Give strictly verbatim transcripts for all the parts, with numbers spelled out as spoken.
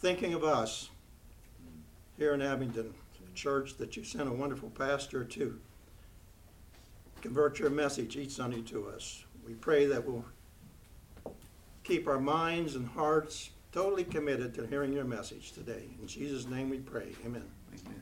thinking of us here in Abingdon, a church that you sent a wonderful pastor to convert your message each Sunday to us. We pray that we'll keep our minds and hearts totally committed to hearing your message today. In Jesus' name we pray. Amen. Amen.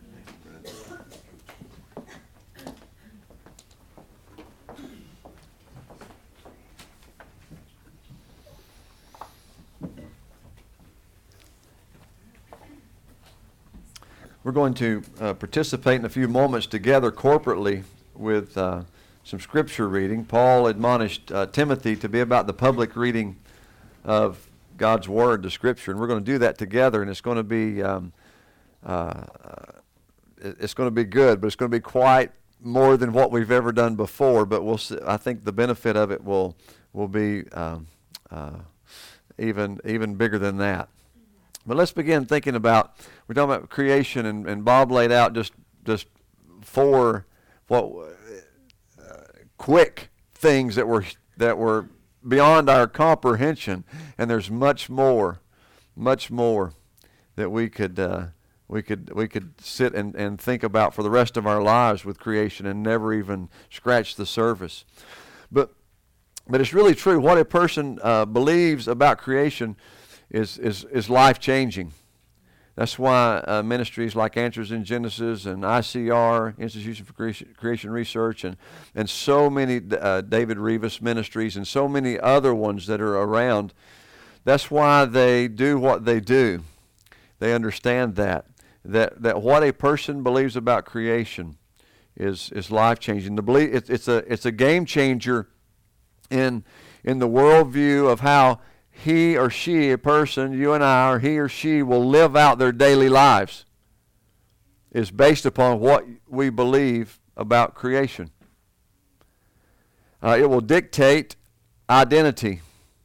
We're going to uh, participate in a few moments together corporately with uh, some scripture reading. Paul admonished uh, Timothy to be about the public reading of God's Word, the Scripture, and we're going to do that together, and it's going to be um, uh, it's going to be good, but it's going to be quite more than what we've ever done before. But we'll see, I think the benefit of it will will be um, uh, even even bigger than that. But let's begin thinking about, we're talking about creation, and, and Bob laid out just just four what uh, quick things that were that were beyond our comprehension, and there's much more, much more that we could uh, we could we could sit and, and think about for the rest of our lives with creation and never even scratch the surface. But but it's really true. What a person uh, believes about creation is is is life changing. That's why uh, ministries like Answers in Genesis and I C R, Institution for Creation, Creation Research, and and so many uh, David Revis ministries and so many other ones that are around, that's why they do what they do. They understand that that that what a person believes about creation is is life changing. The belief it's, it's a it's a game changer in in the worldview of how he or she, a person, you and I, or he or she will live out their daily lives, is based upon what we believe about creation. Uh, it will dictate identity.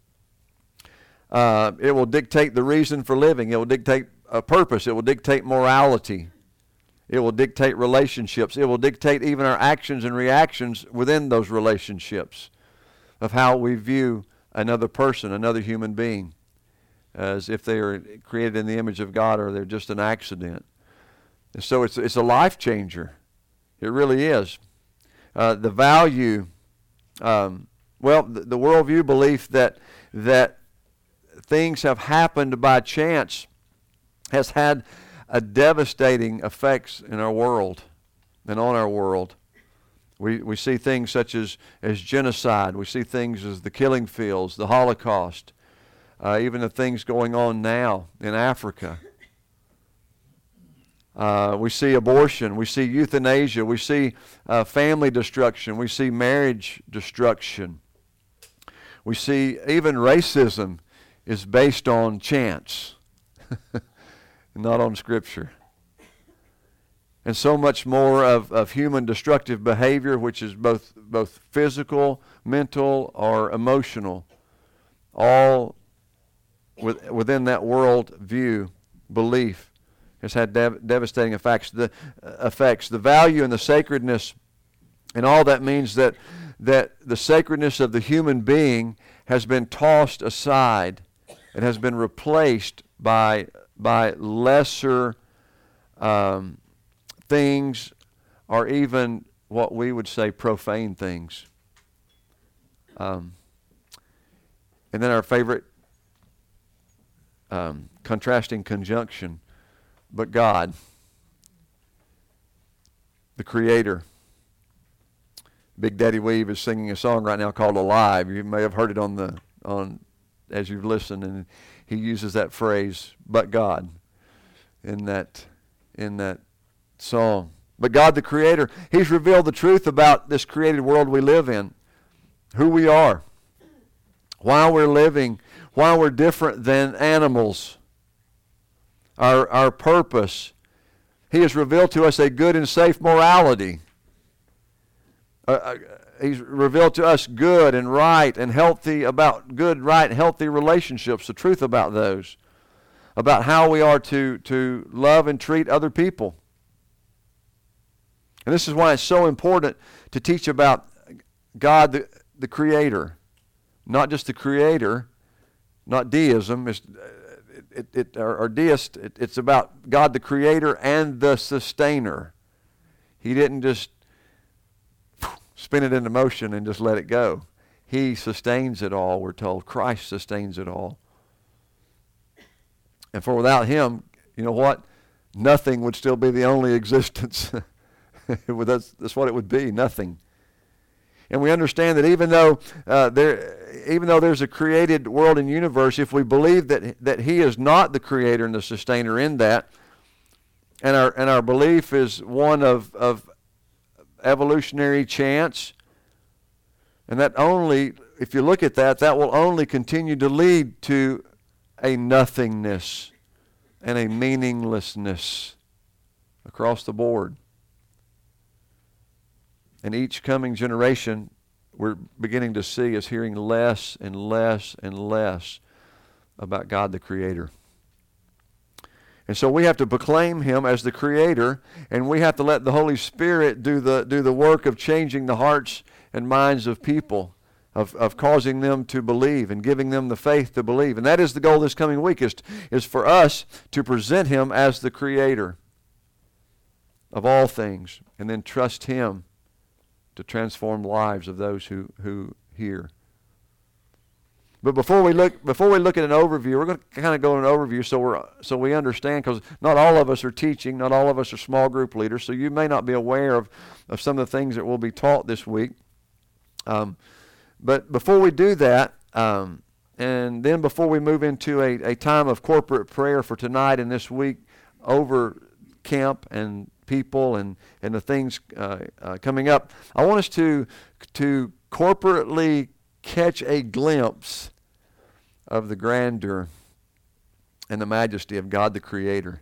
Uh, it will dictate the reason for living. It will dictate a purpose. It will dictate morality. It will dictate relationships. It will dictate even our actions and reactions within those relationships of how we view another person, another human being, as if they are created in the image of God or they're just an accident. And so it's it's a life changer. It really is. Uh, the value, um, well, the, the worldview belief that that things have happened by chance has had a devastating effects in our world and on our world. We we see things such as, as genocide. We see things as the killing fields, the Holocaust, uh, even the things going on now in Africa. Uh, we see abortion. We see euthanasia. We see uh, family destruction. We see marriage destruction. We see even racism is based on chance, not on Scripture. And so much more of, of human destructive behavior, which is both both physical, mental, or emotional, all with, within that world view, belief, has had dev- devastating effects. The uh, effects, the value and the sacredness, and all that means that that the sacredness of the human being has been tossed aside and has been replaced by by lesser Um, things, or even what we would say profane things. Um, and then our favorite um, contrasting conjunction, but God, the Creator. Big Daddy Weave is singing a song right now called Alive. You may have heard it on the on as you've listened, and he uses that phrase, but God, in that in that song. But God the Creator, He's revealed the truth about this created world we live in, who we are, why we're living, why we're different than animals, our our purpose. He has revealed to us a good and safe morality. Uh, uh, he's revealed to us good and right and healthy, about good, right, healthy relationships, the truth about those, about how we are to, to love and treat other people. And this is why it's so important to teach about God, the, the Creator. Not just the Creator, not deism. It's, it, it, or, or deist, it, it's about God the Creator and the Sustainer. He didn't just spin it into motion and just let it go. He sustains it all, we're told. Christ sustains it all. And for without Him, you know what? Nothing would still be the only existence. that's, that's what it would be, nothing. And we understand that even though uh, there, even though there's a created world and universe, if we believe that that He is not the Creator and the Sustainer in that, and our and our belief is one of of evolutionary chance, and that only, if you look at that, that will only continue to lead to a nothingness and a meaninglessness across the board. And each coming generation, we're beginning to see, is hearing less and less and less about God the Creator. And so we have to proclaim Him as the Creator, and we have to let the Holy Spirit do the do the work of changing the hearts and minds of people, of, of causing them to believe and giving them the faith to believe. And that is the goal this coming week, is, is for us to present Him as the Creator of all things, and then trust Him to transform lives of those who, who hear. But before we look before we look at an overview, we're going to kind of go in an overview so we're so we understand, because not all of us are teaching, not all of us are small group leaders, so you may not be aware of, of some of the things that will be taught this week. Um, but before we do that, um, and then before we move into a, a time of corporate prayer for tonight and this week over camp and people and, and the things uh, uh, coming up, I want us to to corporately catch a glimpse of the grandeur and the majesty of God the Creator.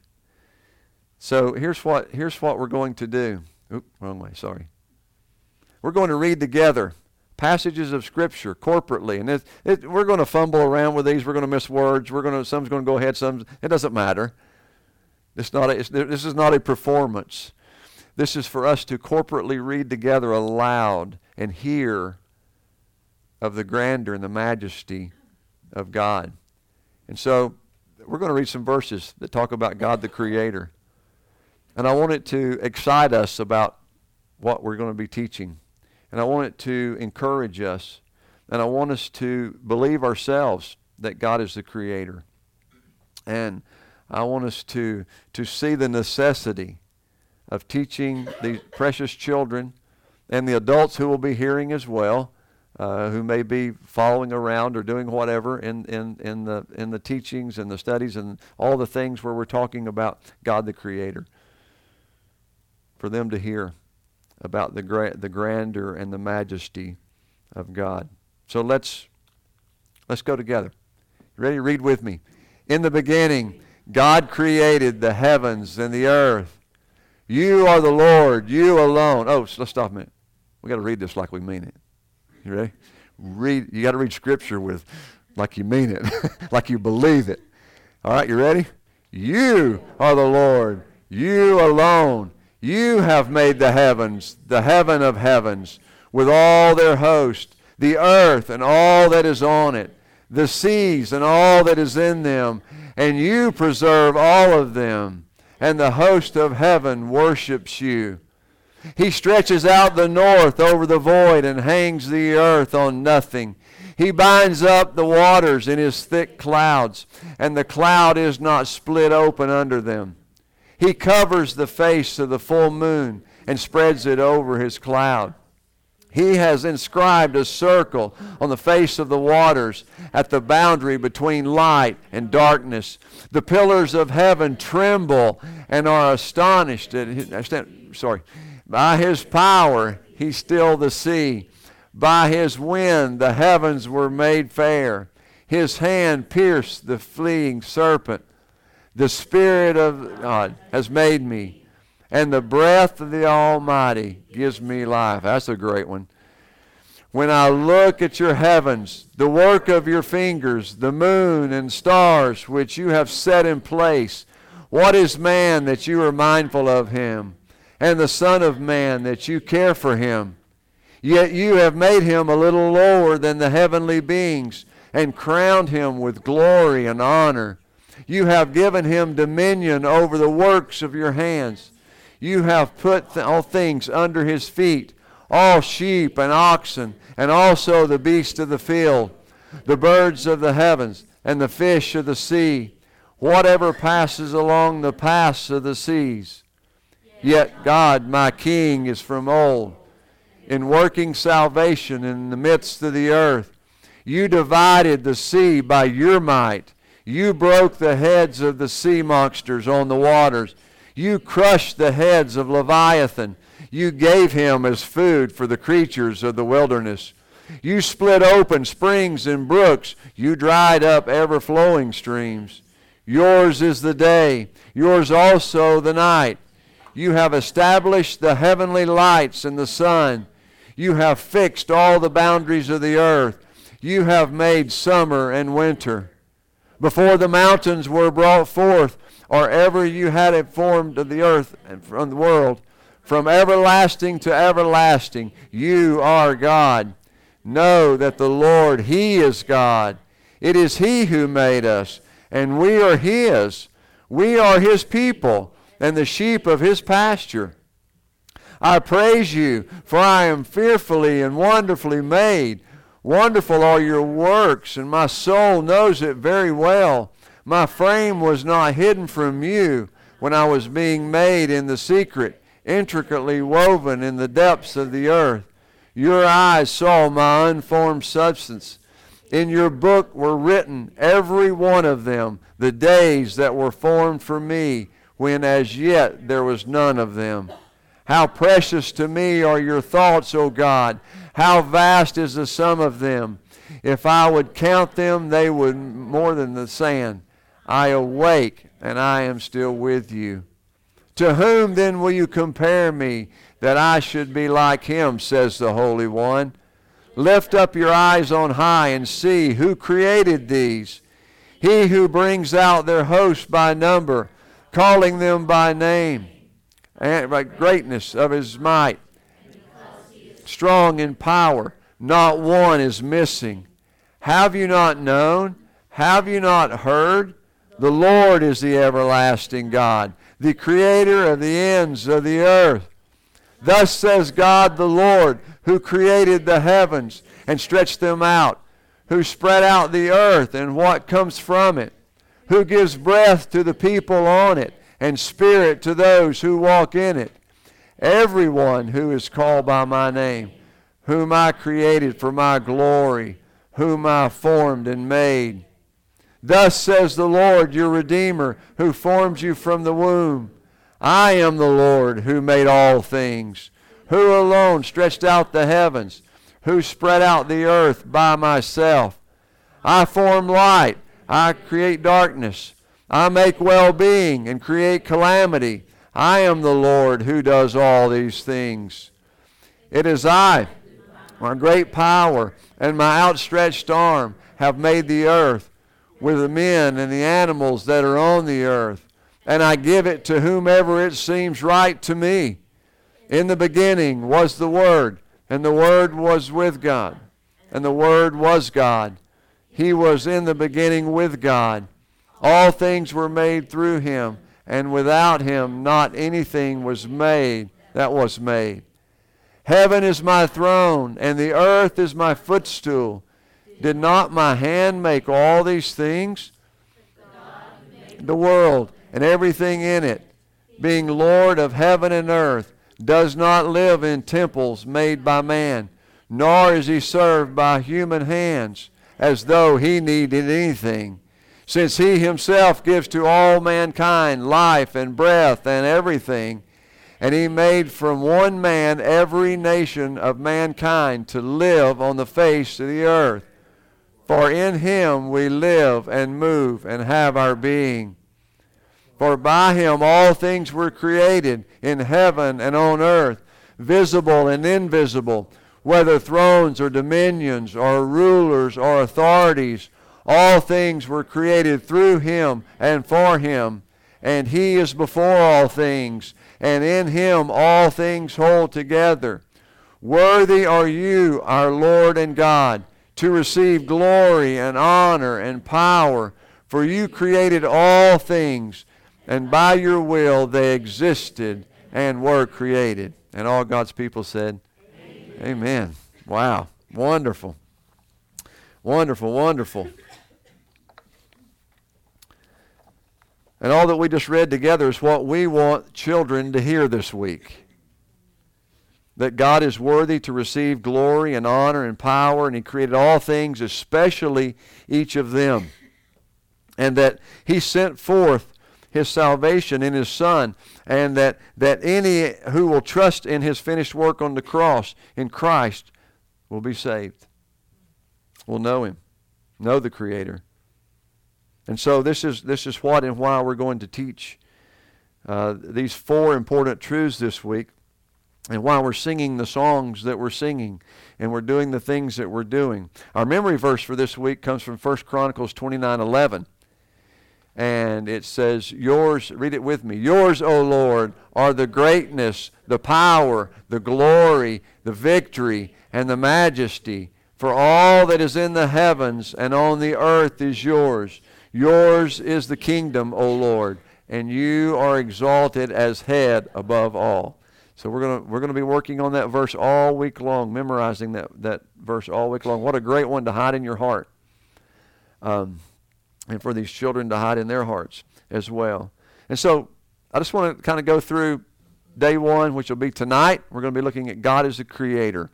So here's what here's what we're going to do. Oop, wrong way, sorry. We're going to read together passages of Scripture corporately, and it, it, we're going to fumble around with these. We're going to miss words. We're going to some's going to go ahead. Some it doesn't matter. It's not. A, it's, this is not a performance. This is for us to corporately read together aloud and hear of the grandeur and the majesty of God. And so we're going to read some verses that talk about God the Creator. And I want it to excite us about what we're going to be teaching. And I want it to encourage us. And I want us to believe ourselves that God is the Creator. And I want us to, to see the necessity of teaching these precious children and the adults who will be hearing as well, uh, who may be following around or doing whatever in, in, in, the, in the teachings and the studies and all the things where we're talking about God the Creator, for them to hear about the gra- the grandeur and the majesty of God. So let's let's go together. You ready? Read with me. In the beginning, God created the heavens and the earth. You are the Lord, you alone. Oh, so let's stop a minute. We got to read this like we mean it. You ready? Read. You got to read Scripture with like you mean it, like you believe it. All right, you ready? You are the Lord, you alone. You have made the heavens, the heaven of heavens, with all their host, the earth and all that is on it, the seas and all that is in them, and you preserve all of them, and the host of heaven worships you. He stretches out the north over the void and hangs the earth on nothing. He binds up the waters in his thick clouds, and the cloud is not split open under them. He covers the face of the full moon and spreads it over his cloud. He has inscribed a circle on the face of the waters at the boundary between light and darkness. The pillars of heaven tremble and are astonished at his, sorry, by his power he stilled the sea. By his wind the heavens were made fair. His hand pierced the fleeing serpent. The Spirit of God has made me, and the breath of the Almighty gives me life. That's a great one. When I look at your heavens, the work of your fingers, the moon and stars which you have set in place, what is man that you are mindful of him, and the Son of Man that you care for him? Yet you have made him a little lower than the heavenly beings, and crowned him with glory and honor. You have given him dominion over the works of your hands. You have put th- all things under his feet, all sheep and oxen, and also the beasts of the field, the birds of the heavens, and the fish of the sea, whatever passes along the paths of the seas. Yet God, my King, is from old, in working salvation in the midst of the earth. You divided the sea by your might. You broke the heads of the sea monsters on the waters. You crushed the heads of Leviathan. You gave him as food for the creatures of the wilderness. You split open springs and brooks. You dried up ever-flowing streams. Yours is the day, yours also the night. You have established the heavenly lights and the sun. You have fixed all the boundaries of the earth. You have made summer and winter. Before the mountains were brought forth, or ever you had it formed of the earth and from the world, from everlasting to everlasting, you are God. Know that the Lord, he is God. It is he who made us, and we are his. We are his people, and the sheep of his pasture. I praise you, for I am fearfully and wonderfully made. Wonderful are your works, and my soul knows it very well. My frame was not hidden from you when I was being made in the secret, intricately woven in the depths of the earth. Your eyes saw my unformed substance. In your book were written, every one of them, the days that were formed for me, when as yet there was none of them. How precious to me are your thoughts, O God! How vast is the sum of them! If I would count them, they would more than the sand. I awake, and I am still with you. To whom then will you compare me, that I should be like him, says the Holy One? Lift up your eyes on high and see who created these. He who brings out their host by number, calling them by name, and by greatness of his might, strong in power, not one is missing. Have you not known? Have you not heard? The Lord is the everlasting God, the creator of the ends of the earth. Thus says God the Lord, who created the heavens and stretched them out, who spread out the earth and what comes from it, who gives breath to the people on it and spirit to those who walk in it. Everyone who is called by my name, whom I created for my glory, whom I formed and made. Thus says the Lord, your Redeemer, who formed you from the womb. I am the Lord who made all things, who alone stretched out the heavens, who spread out the earth by myself. I form light, I create darkness. I make well-being and create calamity. I am the Lord who does all these things. It is I, my great power, and my outstretched arm have made the earth, with the men and the animals that are on the earth, and I give it to whomever it seems right to me. In the beginning was the Word, and the Word was with God, and the Word was God. He was in the beginning with God. All things were made through him, and without him not anything was made that was made. Heaven is my throne, and the earth is my footstool. Did not my hand make all these things? The world and everything in it, being Lord of heaven and earth, does not live in temples made by man, nor is he served by human hands, as though he needed anything, since he himself gives to all mankind life and breath and everything. And he made from one man every nation of mankind to live on the face of the earth. For in him we live and move and have our being. For by him all things were created in heaven and on earth, visible and invisible, whether thrones or dominions or rulers or authorities. All things were created through him and for him, and he is before all things, and in him all things hold together. Worthy are you, our Lord and God, to receive glory and honor and power, For you created all things, and by your will they existed and were created. And all God's people said, Amen. Amen. Wow. Wonderful. Wonderful, wonderful. And all that we just read together is what we want children to hear this week. That God is worthy to receive glory and honor and power, and He created all things, especially each of them. And that He sent forth His salvation in His Son, and that, that any who will trust in His finished work on the cross in Christ will be saved. Will know Him, know the Creator. And so this is this is what and why we're going to teach uh, these four important truths this week, and why we're singing the songs that we're singing, and we're doing the things that we're doing. Our memory verse for this week comes from First Chronicles twenty-nine eleven. And it says, yours, read it with me, yours, O Lord, are the greatness, the power, the glory, the victory, and the majesty. For all that is in the heavens and on the earth is yours. Yours is the kingdom, O Lord, and you are exalted as head above all. So we're going to we're going to be working on that verse all week long, memorizing that, that verse all week long. What a great one to hide in your heart. Um, and for these children to hide in their hearts as well. And so I just want to kind of go through day one, which will be tonight. We're going to be looking at God as the Creator.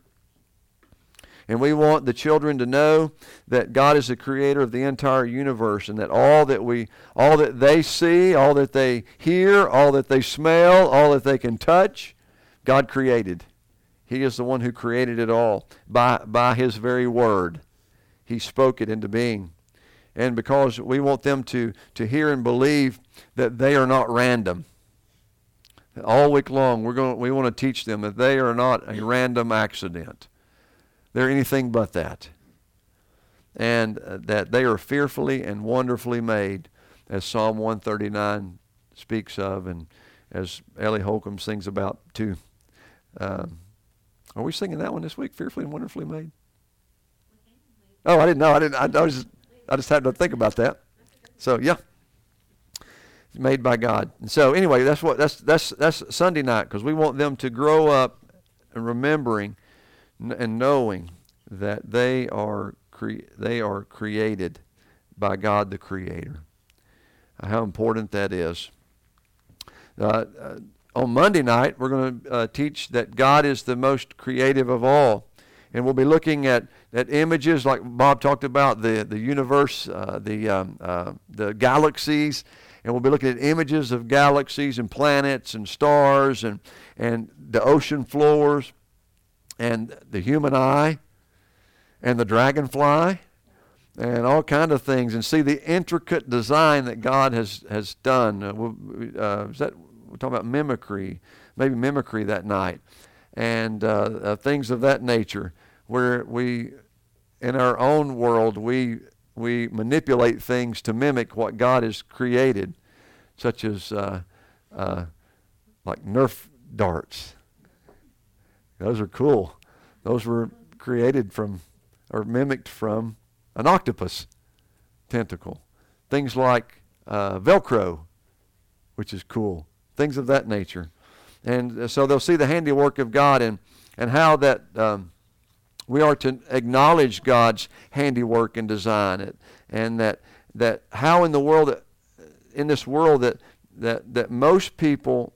And we want the children to know that God is the Creator of the entire universe, and that all that we, all that they see, all that they hear, all that they smell, all that they can touch, God created. He is the one who created it all by, by His very word. He spoke it into being. And because we want them to, to hear and believe that they are not random. All week long, we're going, we want to teach them that they are not a random accident. They're anything but that. And uh, that they are fearfully and wonderfully made, as Psalm one thirty-nine speaks of, and as Ellie Holcomb sings about too. Um, are we singing that one this week, fearfully and wonderfully made? Oh, I didn't know. I didn't. I, I was just, I just had to think about that. So yeah, it's made by God. And so anyway, that's what that's that's that's Sunday night, because we want them to grow up and remembering n- and knowing that they are cre- they are created by God the Creator. Uh, how important that is. Uh, uh, on Monday night, we're going to uh, teach that God is the most creative of all. And we'll be looking at, at images like Bob talked about, the, the universe, uh, the, um, uh, the galaxies. And we'll be looking at images of galaxies and planets and stars and, and the ocean floors and the human eye and the dragonfly and all kind of things, and see the intricate design that God has, has done. Uh, we'll, uh, is that, we're talking about mimicry, maybe mimicry that night, and uh, uh, things of that nature, where we, in our own world, we we manipulate things to mimic what God has created, such as uh, uh, like Nerf darts. Those are cool. Those were created from, or mimicked from, an octopus tentacle. Things like uh, Velcro, which is cool. Things of that nature. And uh, so they'll see the handiwork of God, and, and how that um, we are to acknowledge God's handiwork and design it, and that that how in the world, that, in this world that, that, that most people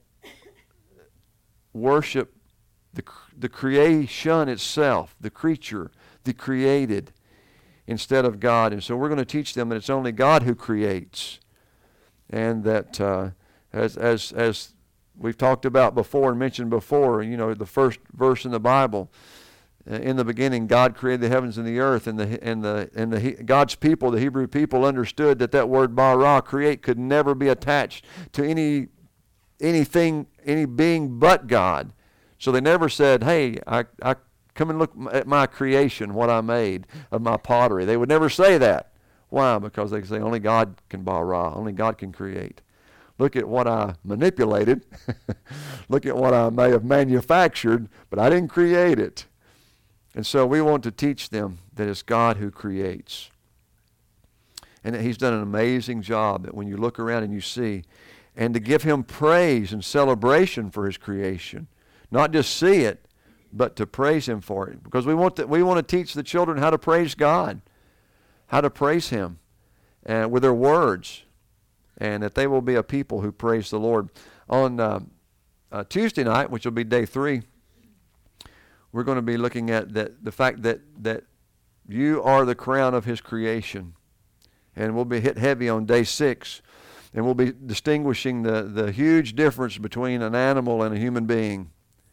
worship the, the creation itself, the creature, the created, instead of God. And so we're going to teach them that it's only God who creates, and that uh, as as as we've talked about before and mentioned before, you know, the first verse in the Bible, uh, in the beginning God created the heavens and the earth, and the and the and the God's people, the Hebrew people, understood that that word bara, create, could never be attached to any anything, any being but God. So they never said, "Hey, I I come and look at my creation, what I made of my pottery." They would never say that. Why? Because they say only God can bara, only God can create. Look at what I manipulated. Look at what I may have manufactured, but I didn't create it. And so we want to teach them that it's God who creates. and that he's done an amazing job, that when you look around and you see, and to give him praise and celebration for his creation. Not just see it, but to praise him for it. Because we want to, we want to teach the children how to praise God, how to praise him and with their words, and that they will be a people who praise the Lord. On uh, uh, Tuesday night, which will be day three, we're going to be looking at that, the fact that, that you are the crown of his creation. And we'll be hit heavy on day six. And we'll be distinguishing the, the huge difference between an animal and a human being.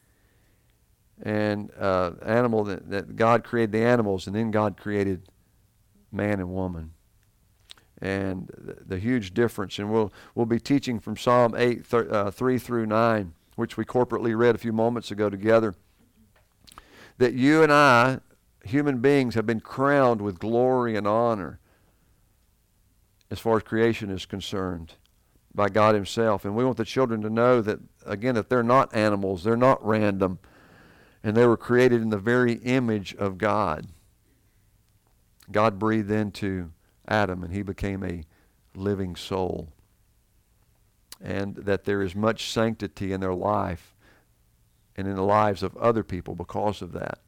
And uh, animal that, that God created the animals, and then God created man and woman. And the, the huge difference. And we'll we'll be teaching from Psalm eight, th- uh, three through nine, which we corporately read a few moments ago together. That you and I, human beings, have been crowned with glory and honor as far as creation is concerned by God himself. And we want the children to know that, again, that they're not animals, they're not random, and they were created in the very image of God. God breathed into Adam, and he became a living soul. And that there is much sanctity in their life and in the lives of other people because of that.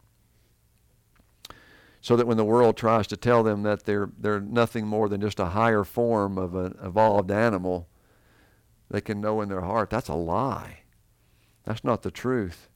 So that when the world tries to tell them that they're they're nothing more than just a higher form of an evolved animal, they can know in their heart that's a lie. That's not the truth.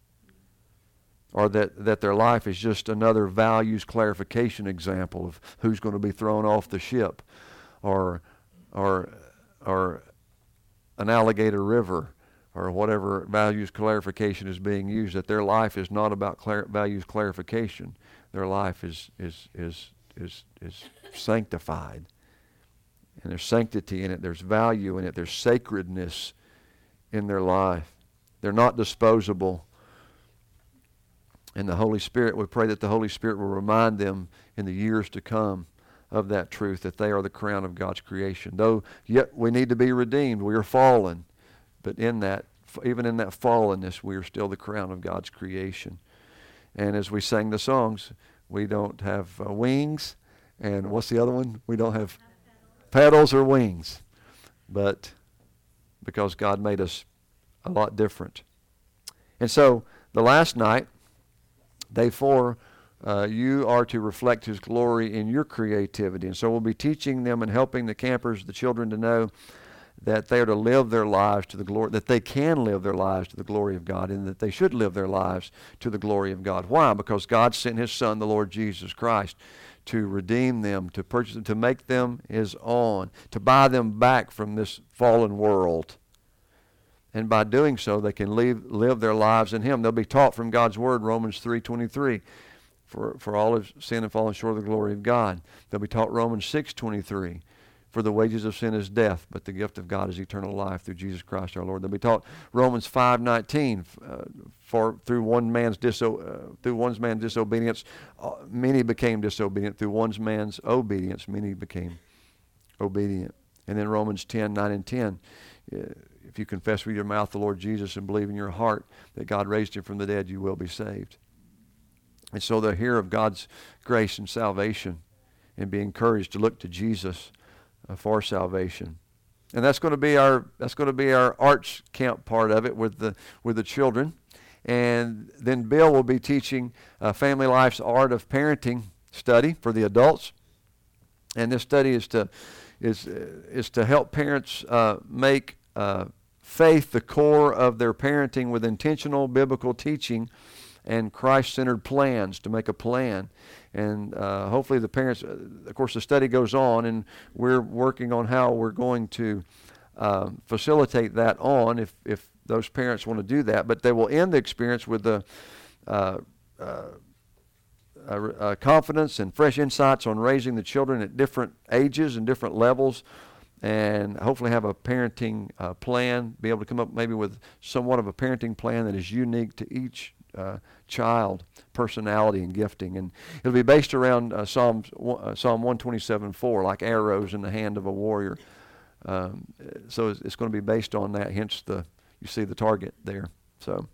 Or that, that their life is just another values clarification example of who's going to be thrown off the ship, or or or an alligator river, or whatever values clarification is being used. That their life is not about clar- values clarification. Their life is is is is is sanctified, and there's sanctity in it. There's value in it. There's sacredness in their life. They're not disposable. And the Holy Spirit, we pray that the Holy Spirit will remind them in the years to come of that truth, that they are the crown of God's creation. Though yet we need to be redeemed. We are fallen, but in that, even in that fallenness, we are still the crown of God's creation. And as we sang the songs, we don't have uh, wings, and what's the other one? We don't have petals or wings, but because God made us a lot different. And so the last night, day four, uh, you are to reflect his glory in your creativity. And so we'll be teaching them and helping the campers, the children, to know that they are to live their lives to the glory, that they can live their lives to the glory of God, and that they should live their lives to the glory of God. Why? Because God sent his Son, the Lord Jesus Christ, to redeem them, to purchase them, to make them his own, to buy them back from this fallen world. And by doing so, they can live, live their lives in him. They'll be taught from God's word, Romans three twenty-three. For, for all have sinned and fallen short of the glory of God. They'll be taught Romans six twenty-three. For the wages of sin is death, but the gift of God is eternal life through Jesus Christ our Lord. They'll be taught Romans five nineteen. Uh, for through one man's diso- uh, through one man's disobedience, uh, many became disobedient. Through one man's obedience, many became obedient. And then Romans ten nine and ten. Uh, if you confess with your mouth the Lord Jesus and believe in your heart that God raised him from the dead, you will be saved. And so they'll hear of God's grace and salvation and be encouraged to look to Jesus uh, for salvation. And that's going to be our that's going to be our arts camp part of it with the with the children. And then Bill will be teaching uh, Family Life's Art of Parenting study for the adults. And this study is to is is to help parents uh, make uh, faith the core of their parenting with intentional biblical teaching and Christ-centered plans, to make a plan. And uh, hopefully the parents, uh, of course the study goes on, and we're working on how we're going to uh, facilitate that on if, if those parents want to do that. But they will end the experience with the uh, uh, uh, uh, confidence and fresh insights on raising the children at different ages and different levels, and hopefully have a parenting uh, plan, be able to come up maybe with somewhat of a parenting plan that is unique to each uh, child, personality and gifting. And it'll be based around uh, Psalms, uh, Psalm one twenty-seven four, like arrows in the hand of a warrior. Um, so it's, it's going to be based on that, hence the you see the target there. So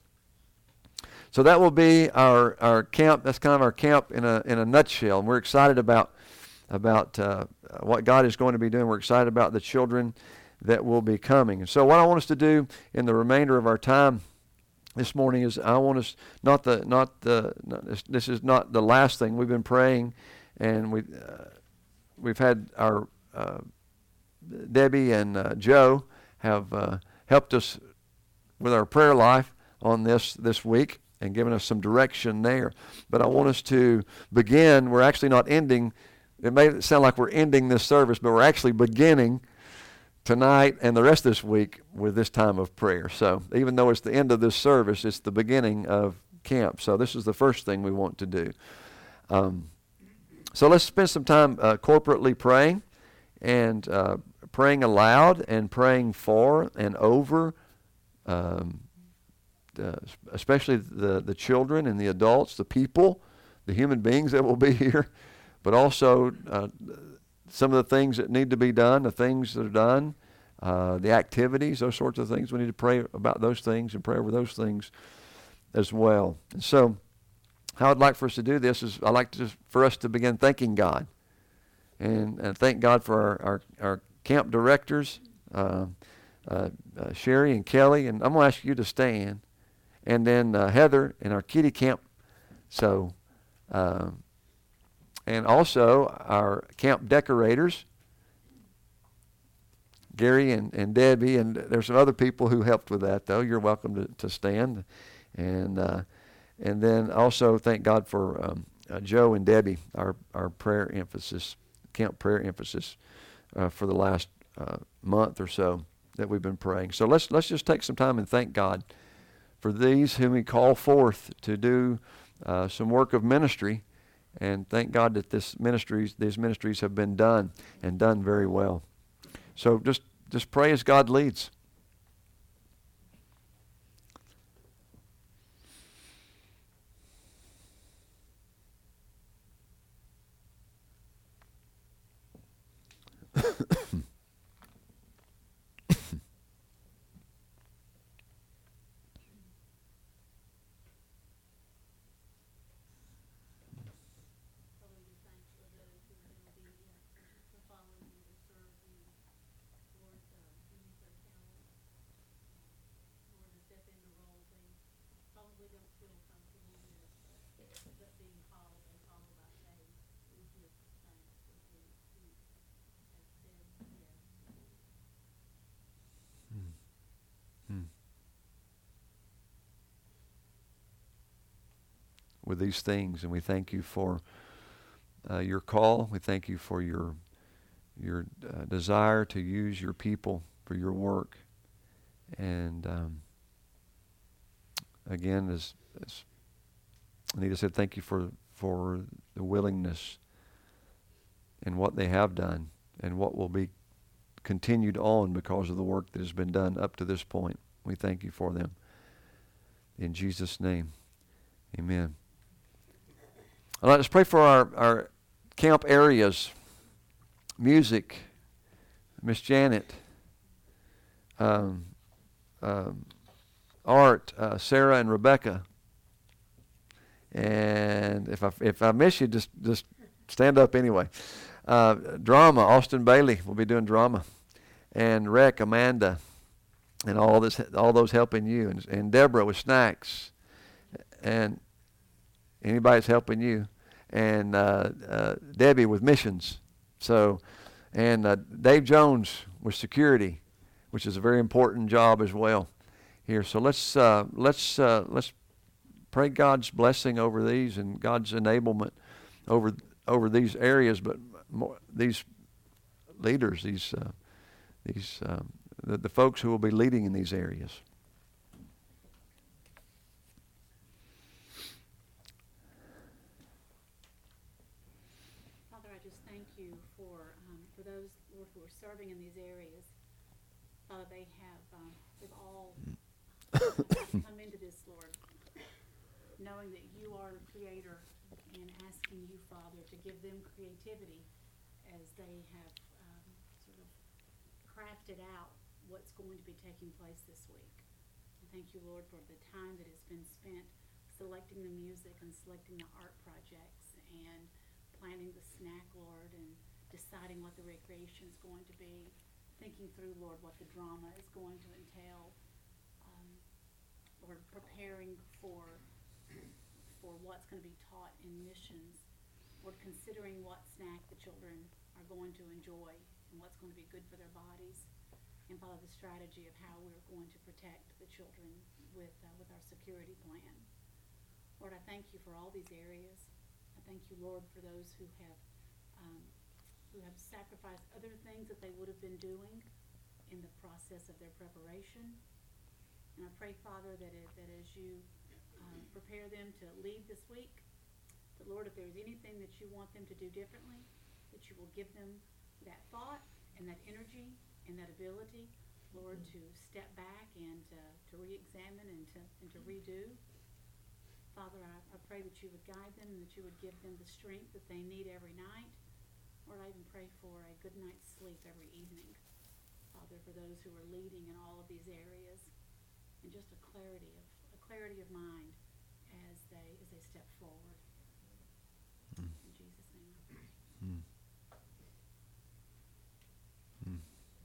so that will be our, our camp. That's kind of our camp in a in a nutshell. And we're excited about about uh, what God is going to be doing. We're excited about the children that will be coming. And so what I want us to do in the remainder of our time this morning is I want us, not the, not the, not, this, this is not the last thing. We've been praying, and we, uh, we've had our, uh, Debbie and uh, Joe have uh, helped us with our prayer life on this this week and given us some direction there. But I want us to begin. We're actually not ending. It may sound like we're ending this service, but we're actually beginning tonight and the rest of this week with this time of prayer. So even though it's the end of this service, it's the beginning of camp. So this is the first thing we want to do. Um, so let's spend some time uh, corporately praying and uh, praying aloud and praying for and over um, uh, especially the, the children and the adults, the people, the human beings that will be here, but also uh, some of the things that need to be done, the things that are done, uh, the activities, those sorts of things. We need to pray about those things and pray over those things as well. And so how I'd like for us to do this is I'd like to just, for us to begin thanking God. And, and thank God for our, our, our camp directors, uh, uh, uh, Sherry and Kelly. And I'm going to ask you to stand. And then uh, Heather in our kiddie camp. So, um, and also our camp decorators, Gary and, and Debbie. And there's some other people who helped with that, though. You're welcome to, to stand. And uh, and then also thank God for um, uh, Joe and Debbie, our, our prayer emphasis. Camp prayer emphasis uh, for the last uh, month or so that we've been praying. So let's let's just take some time and thank God for these whom we call forth to do uh, some work of ministry, and thank God that this ministries these ministries have been done and done very well. So just just pray as God leads. With these things, and we thank you for uh, your call. We thank you for your your uh, desire to use your people for your work. And um, again, as, as Anita said, thank you for for the willingness and what they have done and what will be continued on because of the work that has been done up to this point. We thank you for them. In Jesus' name, amen. All right, let's pray for our, our camp areas. Music, Miss Janet, um, um, Art, uh, Sarah and Rebecca. And if I if I miss you, just just stand up anyway. Uh, drama, Austin Bailey will be doing drama, and Rec, Amanda, and all this all those helping you, and, and Deborah with snacks, and anybody that's helping you, and uh, uh, Debbie with missions. So, and uh, Dave Jones with security, which is a very important job as well here. So let's uh, let's uh, let's pray God's blessing over these and God's enablement over over these areas, but more, these leaders, these uh, these um, the, the folks who will be leading in these areas. Serving in these areas, uh, they have um, they've all come into this, Lord, knowing that you are the creator, and asking you, Father, to give them creativity as they have um, sort of crafted out what's going to be taking place this week. And thank you, Lord, for the time that has been spent selecting the music and selecting the art projects and planning the snack, Lord, and deciding what the recreation is going to be, thinking through, Lord, what the drama is going to entail, um, Lord, preparing for for what's going to be taught in missions, Lord, considering what snack the children are going to enjoy and what's going to be good for their bodies, and follow the strategy of how we're going to protect the children with uh, with our security plan. Lord, I thank you for all these areas. I thank you, Lord, for those who have um, who have sacrificed other things that they would have been doing in the process of their preparation. And I pray, Father, that it, that as you um, prepare them to leave this week, that, Lord, if there's anything that you want them to do differently, that you will give them that thought and that energy and that ability, Lord, to step back and to, to re-examine and to, and to redo. Father, I, I pray that you would guide them and that you would give them the strength that they need every night. Lord, I even pray for a good night's sleep every evening, Father, for those who are leading in all of these areas, and just a clarity of a clarity of mind as they as they step forward. Mm. In Jesus' name. Mm. Mm.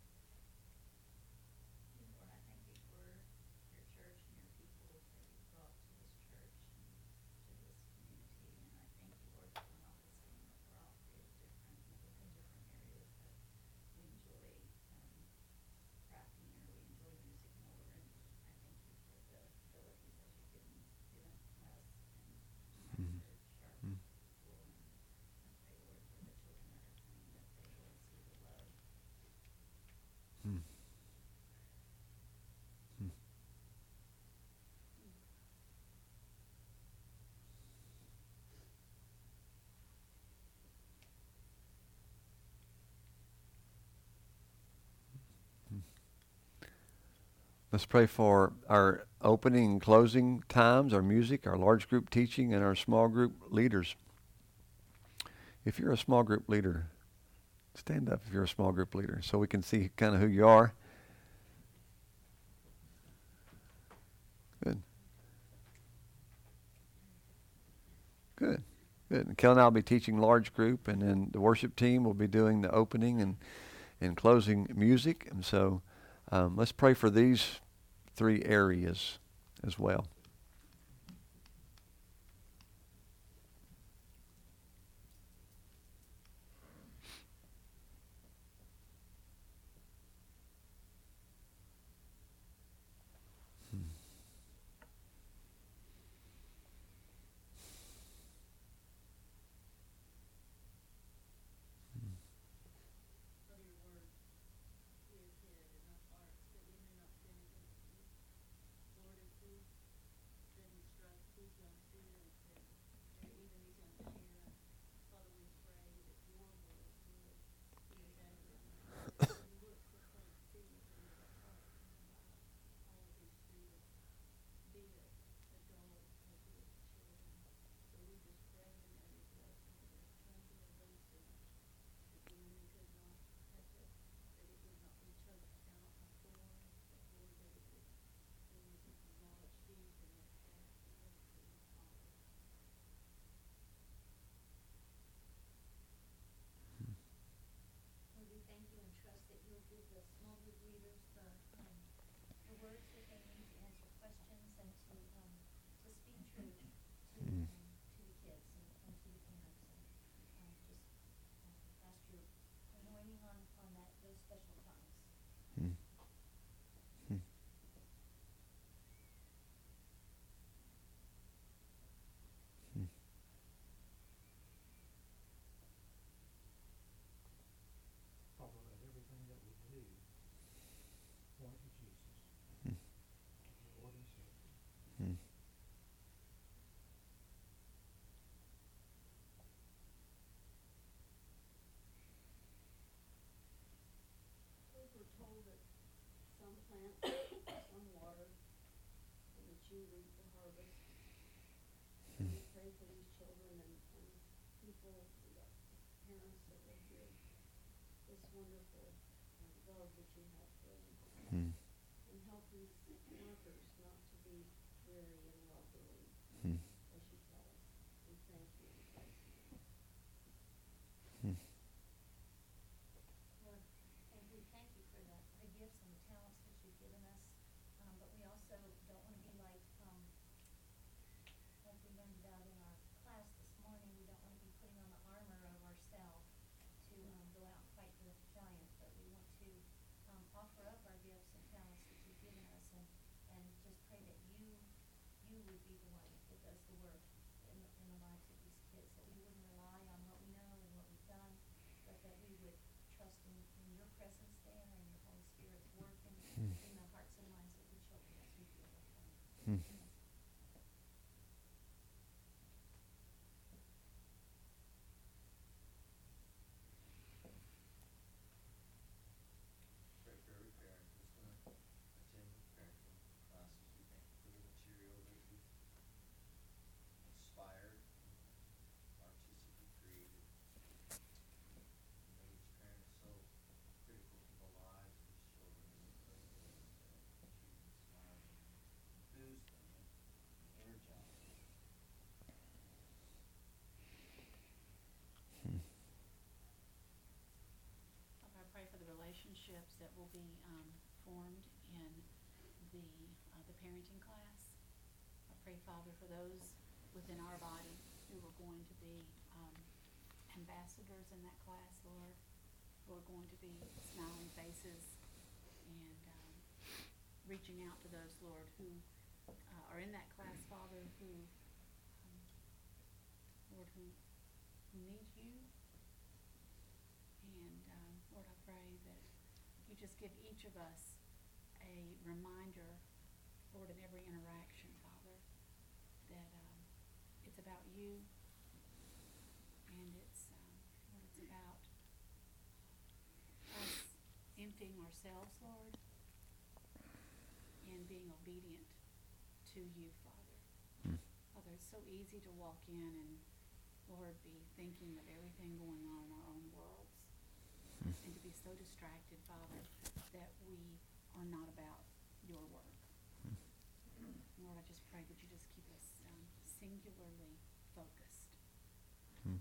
Lord, I thank you for your church and your people that you brought to this church and to this community. And I thank you, Lord, that we're not the same, that we're all created different, we look at different areas that we enjoy um, crafting or we enjoy music more. And I thank you for the abilities that you've given, given us and my Mm. church, our Mm. people. And I pray, Lord, for the children that are coming, that they will see the love. Mm. Mm. Let's pray for our opening and closing times, our music, our large group teaching, and our small group leaders. If you're a small group leader, stand up if you're a small group leader so we can see kind of who you are. Good. Good. Good. And Kel and I will be teaching large group, and then the worship team will be doing the opening and, and closing music. And so um, let's pray for these three areas as well. Thank you and trust that you'll give the small group leaders the, um, the words that they need to answer questions and to, um, to speak truth to, Mm. um, to the kids and, and to the parents. And, um, just uh, ask your anointing on, on that, those special times. Mm. Mm. Mm. Father, let everything that we do point to Jesus, Mm. our Lord and Savior. Mm. We're told that some plant, some water, and that you reap the harvest. And we pray for these children and, and people, the parents that will hear this wonderful uh, love that you have for them. Mm. And help these workers not to be weary and well doing, Mm. as you tell us. We thank you. partnerships that will be um, formed in the, uh, the parenting class. I pray, Father, for those within our body who are going to be um, ambassadors in that class, Lord, who are going to be smiling faces and um, reaching out to those, Lord, who uh, are in that class, Father, who, um, Lord, who, who need you. And um, Lord, I pray that you just give each of us a reminder, Lord, in every interaction, Father, that um, it's about you, and it's um, Lord, it's about us emptying ourselves, Lord, and being obedient to you, Father. Mm. Father, it's so easy to walk in and, Lord, be thinking of everything going on in our own worlds, Mm. and to be so distracted, Father, that we are not about your work. Mm. Lord, I just pray that you just keep us um, singularly focused. Mm.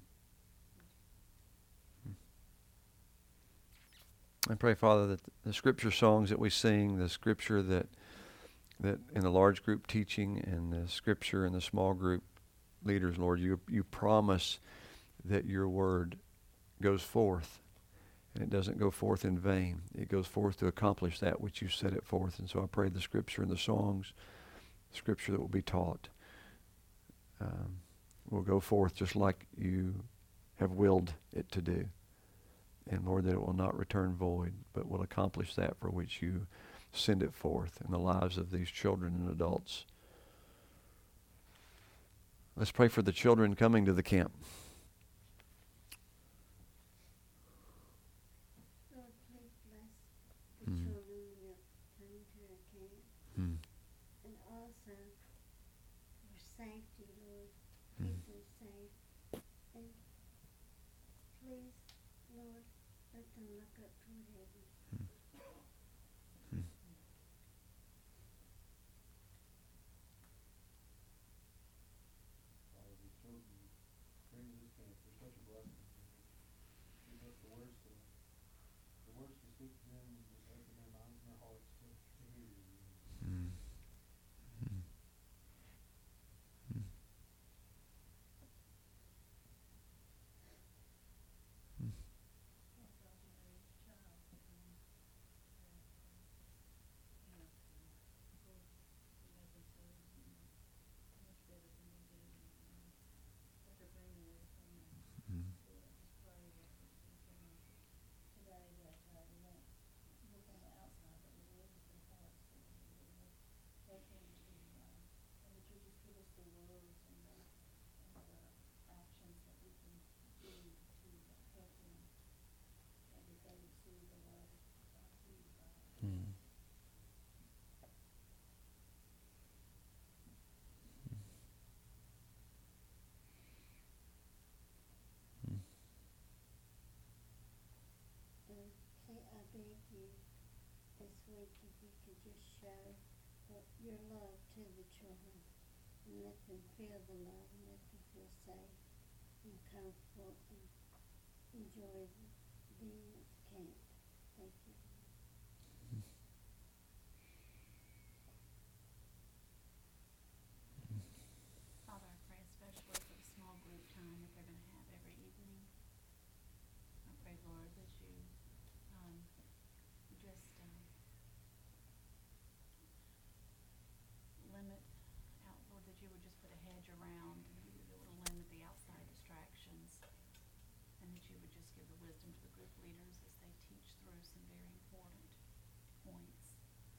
I pray, Father, that the scripture songs that we sing, the scripture that that in the large group teaching and the scripture in the small group leaders, Lord, you you promise that your word goes forth, and it doesn't go forth in vain. It goes forth to accomplish that which you set it forth. And so I pray the scripture and the songs, the scripture that will be taught, um, will go forth just like you have willed it to do. And Lord, that it will not return void, but will accomplish that for which you send it forth in the lives of these children and adults. Let's pray for the children coming to the camp. Lord, please bless the Mm. children that come to our camp, Mm. and also for safety, Lord. Mm. Keep them safe. And please, Lord, let them look up toward heaven. Mm. Mm. Father, these children bring to this camp, they're such a blessing. Give us the words to, the words to speak to them, and just open their minds and their hearts to, to hear you. Mm. Mm. Mm. Mm. Mm. Mm. Mm. And pray, I beg you this week if you could just show what your love to the children, and let them feel the love, and let them feel safe and comfortable and enjoy the- being at the camp. Thank you. Father, I pray especially for the small group time that they're going to have every evening. I pray, Lord, that you um, just um, limit out, Lord, that you would just put a hedge around, and you would be able to limit the outside distractions, and that you would just give the wisdom to the group leaders as they teach through some very important points.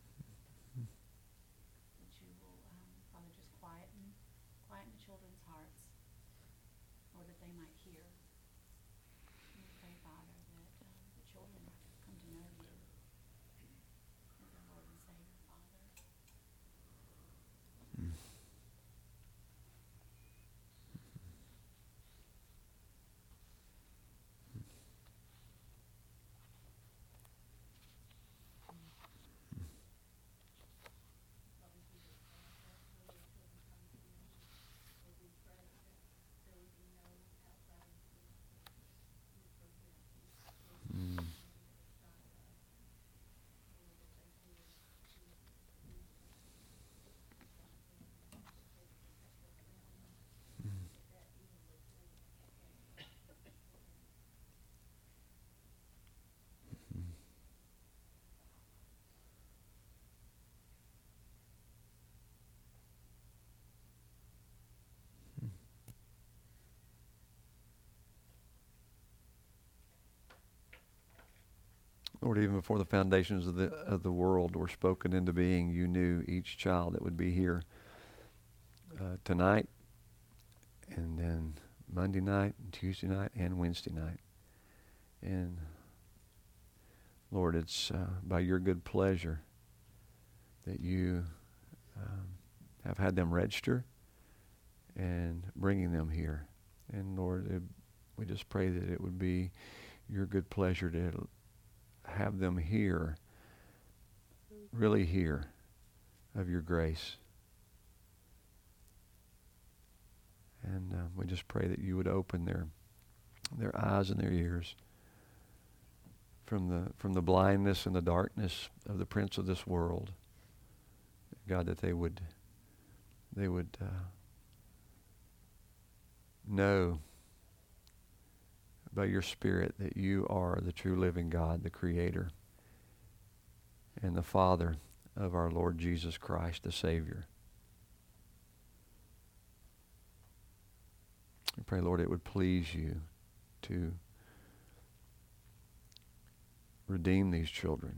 That you will, um, Father, just quieten, quieten the children's hearts, or that they might hear. And we pray, Father, that um, the children come to know you as their Lord and Savior, Father. Mm. Mm. Lord, even before the foundations of the of the world were spoken into being, you knew each child that would be here uh, tonight, and then Monday night, and Tuesday night, and Wednesday night. And Lord, it's uh, by your good pleasure that you um, have had them register and bringing them here. And Lord, it, we just pray that it would be your good pleasure to have them hear, really hear of your grace. And uh, we just pray that you would open their their eyes and their ears from the from the blindness and the darkness of the prince of this world. God, that they would they would uh, know by your Spirit that you are the true living God, the Creator, and the Father of our Lord Jesus Christ, the Savior. I pray, Lord, it would please you to redeem these children.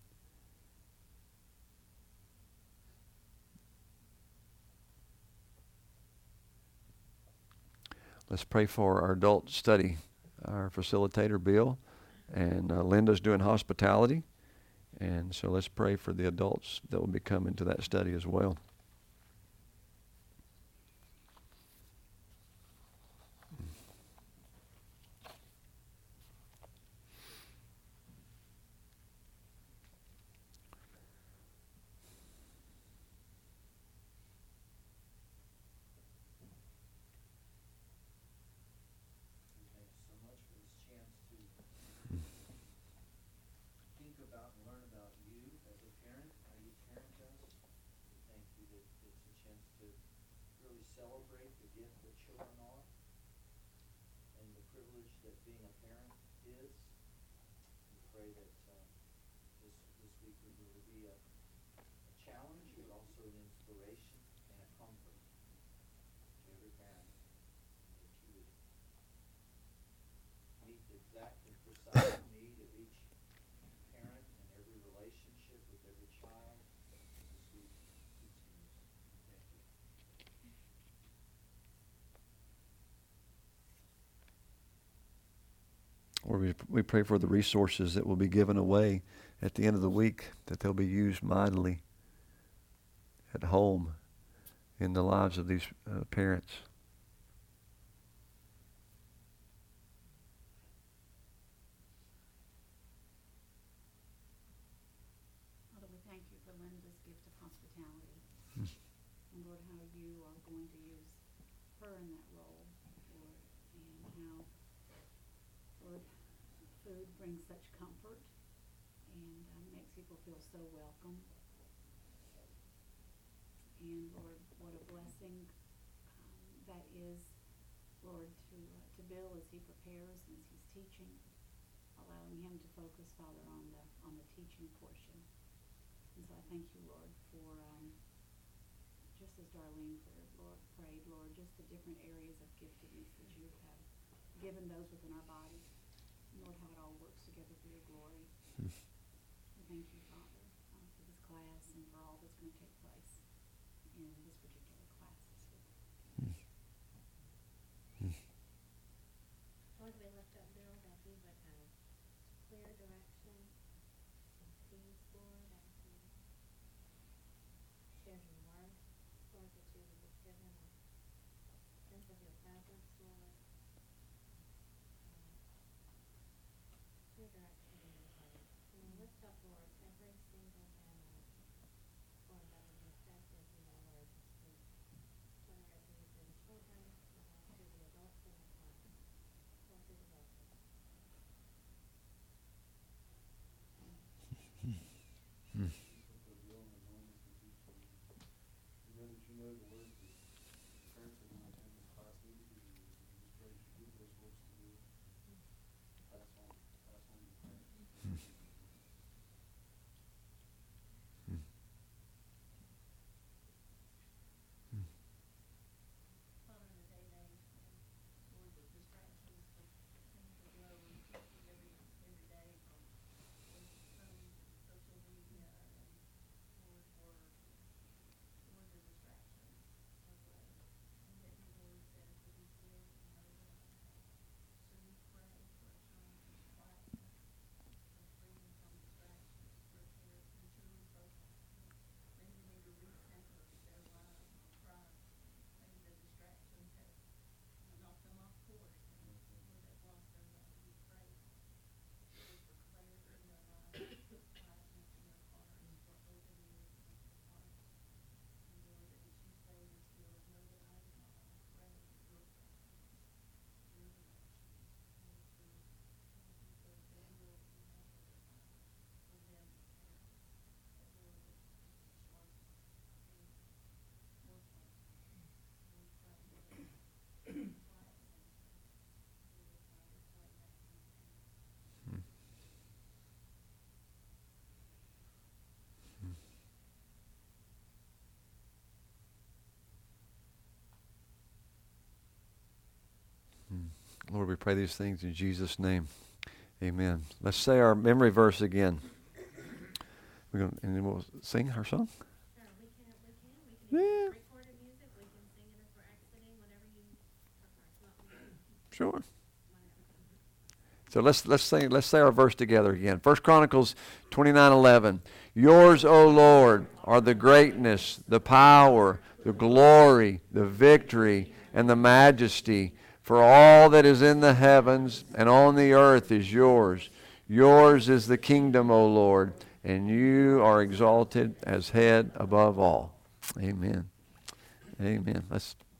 Let's pray for our adult study. Our facilitator, Bill, and uh, Linda's doing hospitality. And so let's pray for the adults that will be coming to that study as well. Celebrate the gift that children are and the privilege that being a parent is. We pray that uh, this this week would really be a, a challenge, but also an inspiration and a comfort to every parent. And that you would meet the exact and precise need of each parent and every relationship with every child this week continues. Thank you. Or we, we pray for the resources that will be given away at the end of the week, that they'll be used mightily at home in the lives of these uh, parents. Father, we thank you for Linda's gift of hospitality. And Lord, how you are going to use her in that role, Lord, and how, Lord, food brings such comfort and uh, makes people feel so welcome. And Lord, what a blessing um, that is, Lord, to uh, to Bill as he prepares and as he's teaching, allowing him to focus, Father, on the on the teaching portion. And so I thank you, Lord, for um, just as Darlene prayed, Lord, prayed, Lord, just the different areas of giftedness that you have given those within our bodies. Lord, how it all works together for your glory. We thank you, Father, um, for this class and for all that's going to take place in this particular class this week. Lord, we lift up Bill that he would have clear direction and peace, Lord, as he shares your word. Lord, that you would just give him a sense of your presence, Lord. Clear direction in your heart. And we lift up, Lord, every single family, Lord, that would be affected, you know, Lord, this week. Whether it be for the children, uh, to the adults in the class, or to the workers. You know that you know the words that the parents are going to attend this class need to hear. You just Lord, we pray these things in Jesus' name. Amen. Let's say our memory verse again. We're gonna, and then we'll sing our song. Sure, we can, we can, we can Yeah. either recorded music, we can sing it if we're exiting, whatever you prefer. Sure. Whatever. So let's let's say let's say our verse together again. First Chronicles twenty-nine eleven. Yours, O Lord, are the greatness, the power, the glory, the victory, and the majesty. For all that is in the heavens and on the earth is yours. Yours is the kingdom, O Lord, and you are exalted as head above all. Amen. Amen. Let's